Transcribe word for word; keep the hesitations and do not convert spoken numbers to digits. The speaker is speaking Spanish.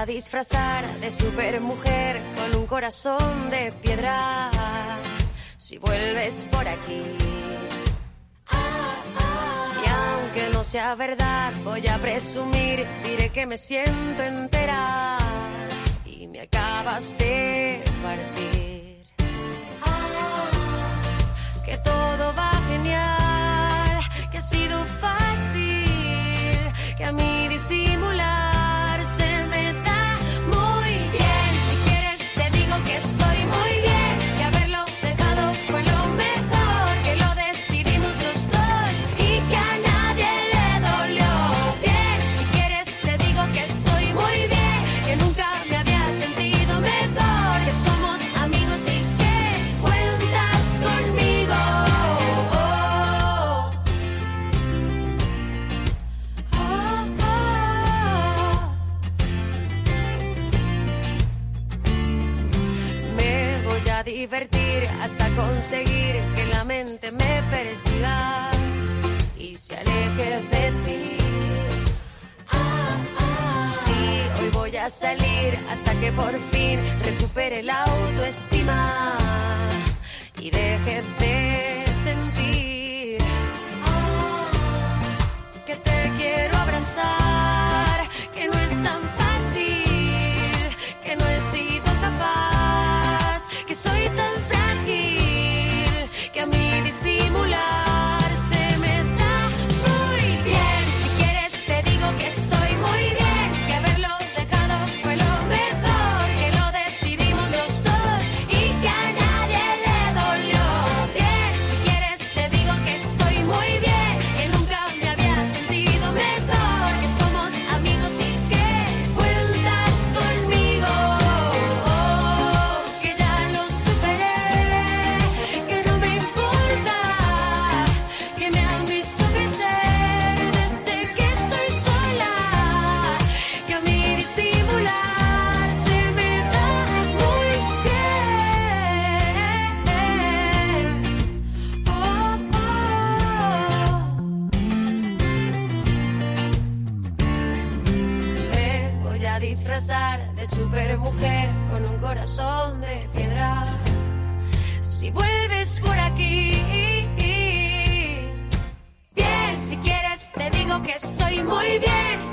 a disfrazar de supermujer con un corazón de piedra. Si vuelves por aquí, y aunque no sea verdad, voy a presumir, diré que me siento entera y me acabas de partir. Que todo va genial, que ha sido fácil, que a mí disimular se me da muy bien. Si quieres te digo que estoy muy bien, que haberlo dejado fue lo mejor, que lo decidimos los dos y que a nadie le dolió. Bien, si quieres te digo que estoy muy bien, que nunca me había sentido mejor, que somos amigos y que cuentas conmigo. Divertir hasta conseguir que la mente me persiga y se aleje de ti. Sí, hoy voy a salir hasta que por fin recupere la autoestima y deje de sentir que te quiero abrazar, que no es tan fácil, que no he sido capaz, que soy tan frágil, que a mí disimular se me da muy bien. Si quieres te digo que estoy muy bien, que haberlo dejado fue lo mejor, que lo decidimos los dos y que a nadie le dolió. Bien, si quieres te digo que estoy muy bien, que nunca me había sentido mejor, que somos amigos y que cuentas conmigo. Que ya lo superé, que no me importa, que me han visto crecer desde que estoy sola, que a mí disimular se me da muy bien. Oh, oh. Me voy a disfrazar de supermujer con un corazón de piedra. Si vuelves por aquí, bien, si quieres te digo que estoy muy bien,